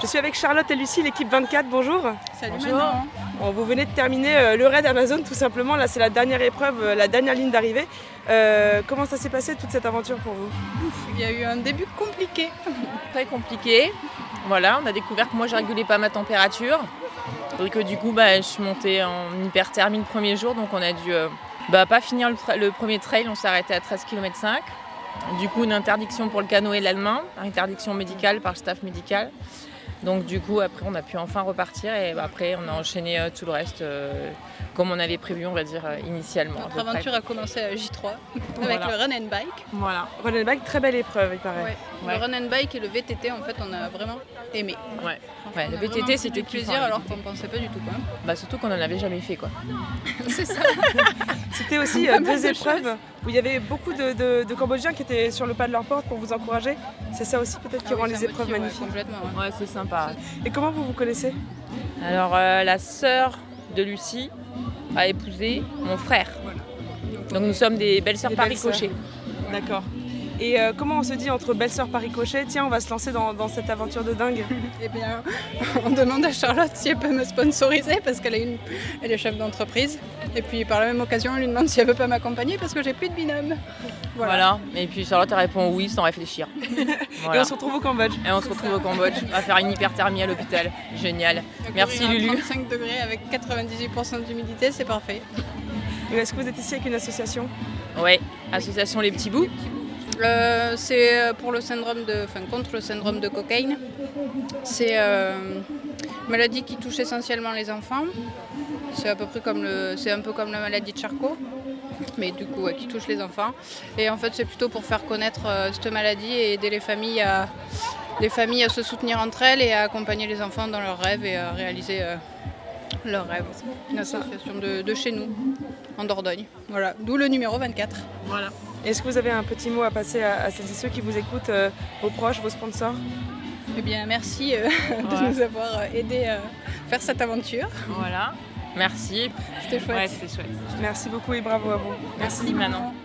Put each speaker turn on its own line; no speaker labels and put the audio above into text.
Je suis avec Charlotte et Lucie, l'équipe 24, bonjour.
Salut
Bonjour.
Manon.
Vous venez de terminer le raid Amazon tout simplement, là c'est la dernière épreuve, la dernière ligne d'arrivée. Comment ça s'est passé toute cette aventure pour vous?
Il y a eu un début compliqué.
Très compliqué. Voilà, on a découvert que moi je régulais pas ma température. Et que du coup je suis montée en hyperthermie le premier jour, donc on a dû pas finir le premier trail, on s'est arrêté à 13,5 km. Du coup une interdiction pour le canoë le lendemain, interdiction médicale par le staff médical. Donc du coup après on a pu enfin repartir et après on a enchaîné tout le reste comme on avait prévu on va dire initialement.
Notre aventure a commencé à J3 avec le run and bike.
Voilà.
Run and bike, très belle épreuve il paraît.
Ouais. Le run and bike et le VTT en fait on a vraiment aimé.
Ouais.
On
Le
a
VTT
vraiment
c'était
pris du
kiffant,
plaisir
le
alors
VTT.
qu'on pensait pas du tout quoi.
Surtout qu'on en avait jamais fait quoi.
C'est ça.
C'était aussi
Pas mal
deux
de
épreuves où il y avait beaucoup de Cambodgiens qui étaient sur le pas de leur porte pour vous encourager. C'est ça aussi peut-être qui
Ah oui,
rend
ça
les épreuves
motive,
magnifiques.
Complètement. Ouais.
Ouais c'est sympa.
Et comment vous vous connaissez?
Alors la sœur de Lucie a épousé mon frère. Donc nous sommes des belles-sœurs
Des
par
belles-sœurs.
ricochet.
D'accord. Et comment on se dit entre belle-sœur par ricochet, tiens on va se lancer dans cette aventure de dingue?
Eh bien, on demande à Charlotte si elle peut me sponsoriser parce qu'elle elle est chef d'entreprise. Et puis par la même occasion, on lui demande si elle veut pas m'accompagner parce que j'ai plus de binôme.
Voilà. Et puis Charlotte elle répond oui sans réfléchir.
Et
Voilà.
on se retrouve au Cambodge.
Et on se retrouve au Cambodge. On va faire une hyperthermie à l'hôpital. Génial. Merci
Courir à
Lulu.
35 degrés avec 98% d'humidité, c'est parfait.
Et est-ce que vous êtes ici avec une association?
Ouais. Association Les Petits Bouts.
C'est pour contre le syndrome de Cockayne. C'est une maladie qui touche essentiellement les enfants. C'est un peu comme la maladie de Charcot, mais du coup qui touche les enfants. Et en fait c'est plutôt pour faire connaître cette maladie et aider les familles à se soutenir entre elles et à accompagner les enfants dans leurs rêves et à réaliser leurs rêves. Une association de chez nous, en Dordogne. Voilà, d'où le numéro 24.
Voilà.
Est-ce que vous avez un petit mot à passer à celles et ceux qui vous écoutent, vos proches, vos sponsors?
Eh bien, merci de nous avoir aidés à faire cette aventure.
Voilà. Merci.
C'était chouette.
Ouais, c'était chouette.
Merci beaucoup et bravo à vous.
Merci Manon.